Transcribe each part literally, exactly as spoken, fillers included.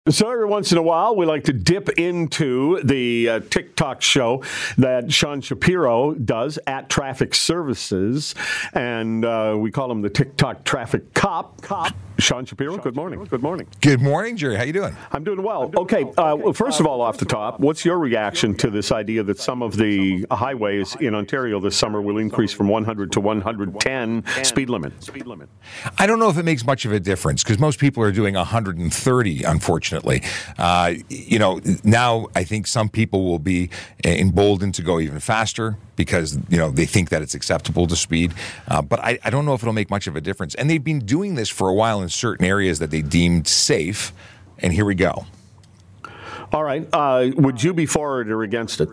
So every once in a while, we like to dip into the uh, TikTok show that Sean Shapiro does at Traffic Services, and uh, we call him the TikTok Traffic Cop. Cop. Sean Shapiro, good morning. Good morning. Good morning, Jerry. How you doing? I'm doing well. Okay, uh, well, first of all, off the top, what's your reaction to this idea that some of the highways in Ontario this summer will increase from one hundred to one hundred ten speed limit? Speed limit. I don't know if it makes much of a difference because most people are doing one hundred thirty, unfortunately. Uh, you know, now I think some people will be emboldened to go even faster because, you know, they think that it's acceptable to speed. Uh, but I, I don't know if it'll make much of a difference. And they've been doing this for a while in certain areas that they deemed safe. And here we go. All right. Uh, would you be for it or against it?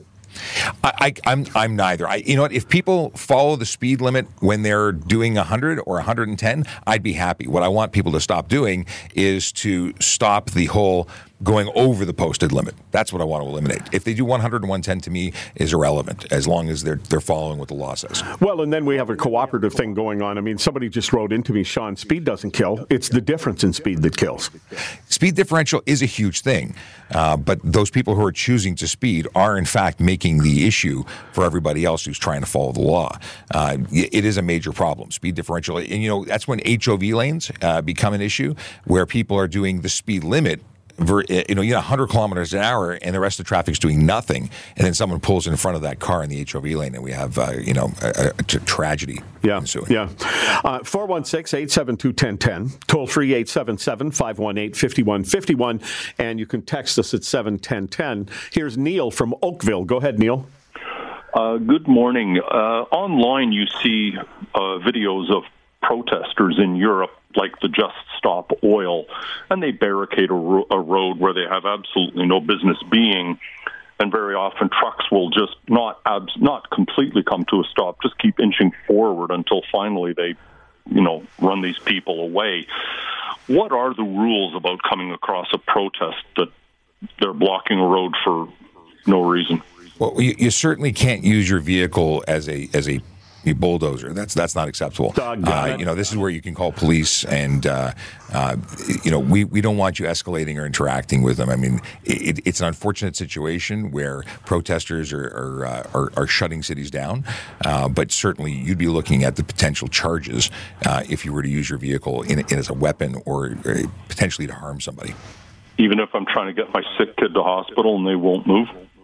I, I, I'm I'm neither. I, you know what? If people follow the speed limit when they're doing one hundred or one hundred ten, I'd be happy. What I want people to stop doing is to stop the whole going over the posted limit. That's what I want to eliminate. If they do one hundred and one ten, to me, is irrelevant as long as they're they're following what the law says. Well, and then we have a cooperative thing going on. I mean, somebody just wrote into me, Sean, speed doesn't kill. It's the difference in speed that kills. Speed differential is a huge thing, uh, but those people who are choosing to speed are, in fact, making the issue for everybody else who's trying to follow the law. Uh, it is a major problem, speed differential. And, you know, that's when H O V lanes uh, become an issue where people are doing the speed limit. You know, you know, one hundred kilometers an hour, and the rest of the traffic's doing nothing, and then someone pulls in front of that car in the H O V lane, and we have, uh, you know, a, a t- tragedy yeah, ensuing. Yeah, uh, four one six, eight seven two, one zero one zero, toll free eight seven seven, five one eight, five one five one, and you can text us at seven one zero one zero. Here's Neil from Oakville. Go ahead, Neil. Uh, good morning. Uh, online, you see uh, videos of protesters in Europe, like the Just Stop Oil, and they barricade a, ro- a road where they have absolutely no business being, and very often trucks will just not abs- not completely come to a stop, just keep inching forward until finally they, you know, run these people away. What are the rules about coming across a protest that they're blocking a road for no reason? Well, you, you certainly can't use your vehicle as a as a A bulldozer. That's that's not acceptable. Uh, you know, this is where you can call police, and uh, uh, you know, we, we don't want you escalating or interacting with them. I mean, it, it's an unfortunate situation where protesters are are, uh, are, are shutting cities down, uh, but certainly you'd be looking at the potential charges uh, if you were to use your vehicle in, in as a weapon or uh, potentially to harm somebody. Even if I'm trying to get my sick kid to hospital and they won't move?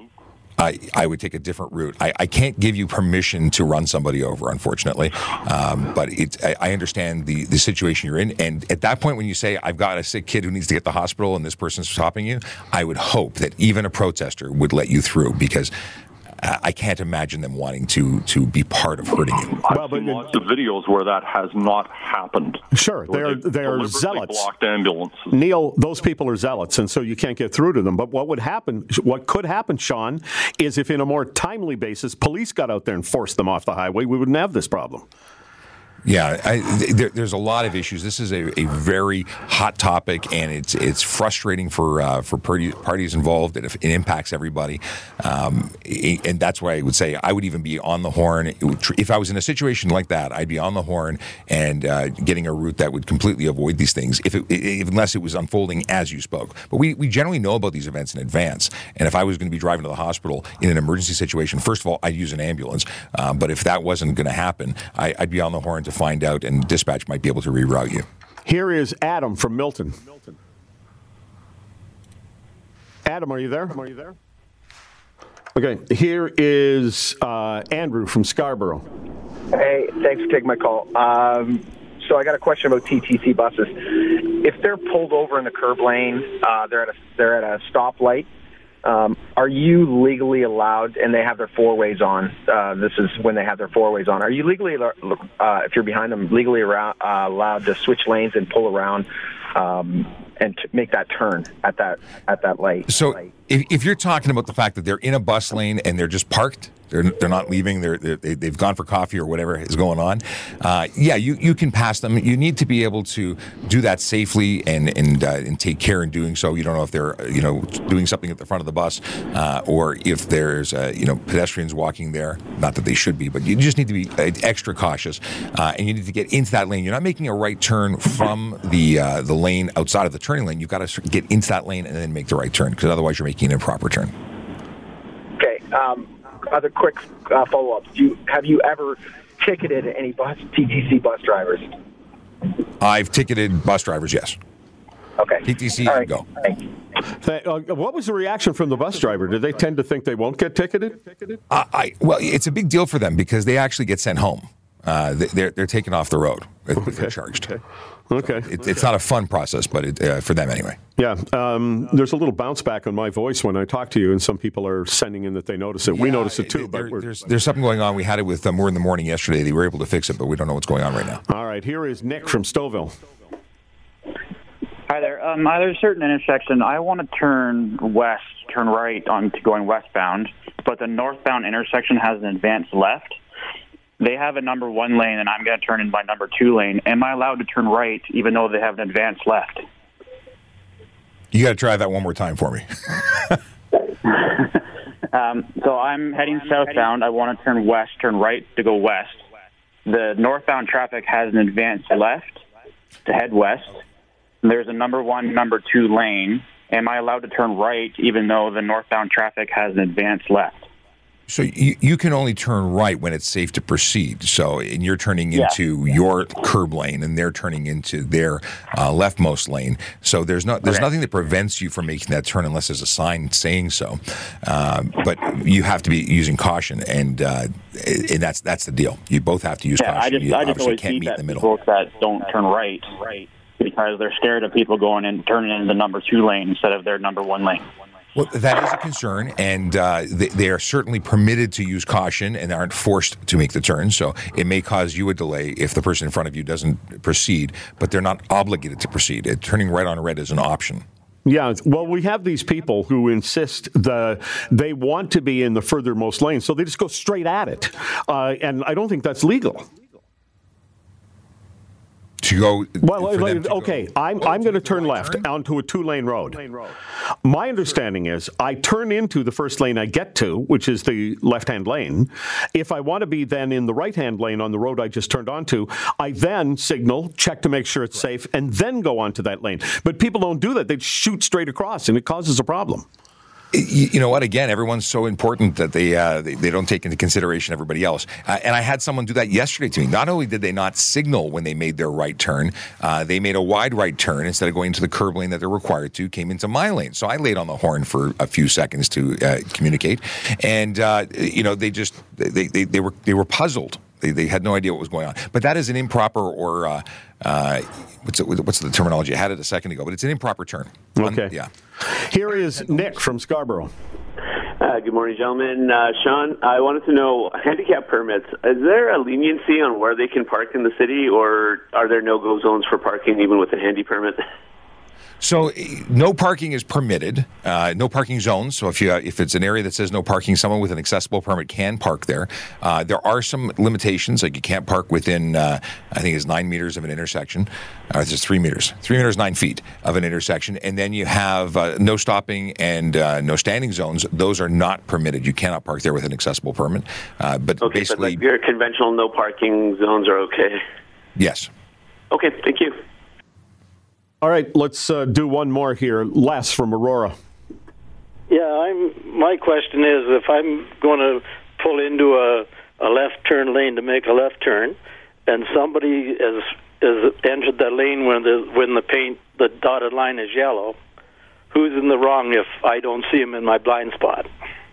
I, I would take a different route. I, I can't give you permission to run somebody over, unfortunately. Um, but it, I, I understand the, the situation you're in. And at that point, when you say, I've got a sick kid who needs to get to the hospital and this person's stopping you, I would hope that even a protester would let you through, because I can't imagine them wanting to to be part of hurting you. I've well, seen lots of videos where that has not happened. Sure, they are they are zealots. Blocked ambulances. Neil, those people are zealots, and so you can't get through to them. But what would happen? What could happen, Sean, is if in a more timely basis, police got out there and forced them off the highway, we wouldn't have this problem. Yeah, I, there, there's a lot of issues. This is a, a very hot topic, and it's it's frustrating for uh, for party, parties involved. It, it impacts everybody, um, and that's why I would say I would even be on the horn. If I was in a situation like that, I'd be on the horn and uh, getting a route that would completely avoid these things, if, it, if unless it was unfolding as you spoke. But we, we generally know about these events in advance, and if I was going to be driving to the hospital in an emergency situation, first of all, I'd use an ambulance. Uh, but if that wasn't going to happen, I, I'd be on the horn to find out, and dispatch might be able to reroute you. Here is Adam from Milton. Adam, are you there? Are you there? Okay, here is uh, Andrew from Scarborough. Hey, thanks for taking my call. Um, so I got a question about T T C buses. If they're pulled over in the curb lane, uh, they're at a they're at a stoplight. Um, are you legally allowed, and they have their four-ways on, uh, this is when they have their four-ways on, are you legally, uh, if you're behind them, legally around, uh, allowed to switch lanes and pull around um, and to make that turn at that at that light? So if, if you're talking about the fact that they're in a bus lane and they're just parked, They're they're not leaving. They're, they're they've gone for coffee or whatever is going on. Uh, yeah, you, you can pass them. You need to be able to do that safely and and uh, and take care in doing so. You don't know if they're you know doing something at the front of the bus uh, or if there's uh, you know pedestrians walking there. Not that they should be, but you just need to be extra cautious uh, and you need to get into that lane. You're not making a right turn from the uh, the lane outside of the turning lane. You've got to get into that lane and then make the right turn because otherwise you're making an improper turn. Okay. Um, Other quick uh, follow-ups. Do you, have you ever ticketed any bus T T C bus drivers? I've ticketed bus drivers, yes. Okay. T T C, all right. go. Thank you. Th- uh, what was the reaction from the bus driver? Did they tend to think they won't get ticketed? Uh, I well, it's a big deal for them because they actually get sent home. Uh, they're they're taken off the road. Okay. They're charged. Okay. Okay. So it, it's not a fun process, but it, uh, for them anyway. Yeah. Um, there's a little bounce back on my voice when I talk to you, and some people are sending in that they notice it. Yeah, we notice it too, there, but we're... there's there's something going on. We had it with uh, More in the Morning yesterday. They were able to fix it, but we don't know what's going on right now. All right. Here is Nick from Stouffville. Hi there. Um, there's a certain intersection. I want to turn west, turn right onto going westbound, but the northbound intersection has an advanced left. They have a number one lane, and I'm going to turn in my number two lane. Am I allowed to turn right, even though they have an advanced left? You got to try that one more time for me. um, so I'm heading southbound. I want to turn west, turn right to go west. The northbound traffic has an advanced left to head west. There's a number one, number two lane. Am I allowed to turn right, even though the northbound traffic has an advanced left? So you, you can only turn right when it's safe to proceed. So and you're turning into yeah. your curb lane, and they're turning into their uh, leftmost lane. So there's not there's okay. nothing that prevents you from making that turn unless there's a sign saying so. Uh, but you have to be using caution, and uh, and that's that's the deal. You both have to use yeah, caution. I just, you I just obviously always can't see meet that in the middle. Folks that don't turn right, right, because they're scared of people going and turning in the number two lane instead of their number one lane. Well, that is a concern, and uh, they, they are certainly permitted to use caution and aren't forced to make the turn. So it may cause you a delay if the person in front of you doesn't proceed, but they're not obligated to proceed. It, turning right on red is an option. Yeah, well, we have these people who insist the they want to be in the furthermost lane, so they just go straight at it, uh, and I don't think that's legal. To go, well, like, to okay, go, I'm, I'm going to turn left turn? onto a two-lane road. My understanding is I turn into the first lane I get to, which is the left-hand lane. If I want to be then in the right-hand lane on the road I just turned onto, I then signal, check to make sure it's safe, and then go onto that lane. But people don't do that. They shoot straight across, and it causes a problem. You, you know what? Again, everyone's so important that they uh, they, they don't take into consideration everybody else. Uh, and I had someone do that yesterday to me. Not only did they not signal when they made their right turn, uh, they made a wide right turn instead of going into the curb lane that they're required to, came into my lane. So I laid on the horn for a few seconds to uh, communicate. And, uh, you know, they just, they, they, they were they were puzzled. They, they had no idea what was going on. But that is an improper or, uh, uh, what's, it, what's the terminology? I had it a second ago, but it's an improper turn. Okay. Un- yeah. Here is Nick from Scarborough. Uh, good morning, gentlemen. Uh, Sean, I wanted to know, handicap permits, is there a leniency on where they can park in the city, or are there no-go zones for parking even with a handy permit? So no parking is permitted, uh, no parking zones. So if you if it's an area that says no parking, someone with an accessible permit can park there. Uh, there are some limitations, like you can't park within, uh, I think it's nine meters of an intersection. Uh, it's just three meters, three meters, nine feet of an intersection. And then you have uh, no stopping and uh, no standing zones. Those are not permitted. You cannot park there with an accessible permit. Uh, but okay, basically, but like your conventional no parking zones are okay? Yes. Okay, thank you. All right, let's uh, do one more here. Les from Aurora. Yeah, I'm. My question is, if I'm going to pull into a, a left turn lane to make a left turn, and somebody has, has entered the lane when the when the paint the dotted line is yellow, who's in the wrong if I don't see him in my blind spot?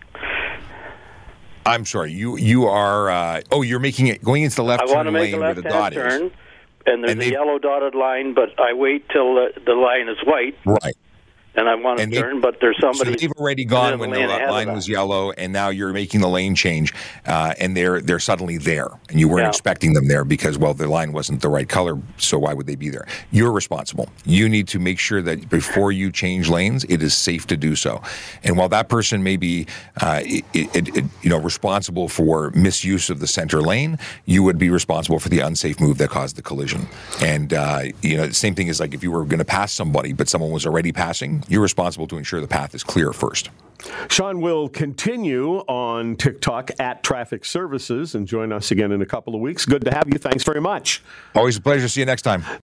I'm sorry. You you are. Uh, oh, you're making it going into the left I turn lane where the dot turn, is. And there's and a yellow dotted line, but I wait till the, the line is white. Right. and I want to And they- turn, but there's somebody. So they've already in gone the when the lane ahead of line us. was yellow, and now you're making the lane change, uh, and they're they're suddenly there, and you weren't Yeah. expecting them there because, well, the line wasn't the right color, so why would they be there? You're responsible. You need to make sure that before you change lanes, it is safe to do so. And while that person may be, uh, it, it, it, you know, responsible for misuse of the center lane, you would be responsible for the unsafe move that caused the collision. And uh, you know, the same thing is like if you were going to pass somebody, but someone was already passing, you're responsible to ensure the path is clear first. Sean will continue on TikTok at Traffic Services and join us again in a couple of weeks. Good to have you. Thanks very much. Always a pleasure. See you next time.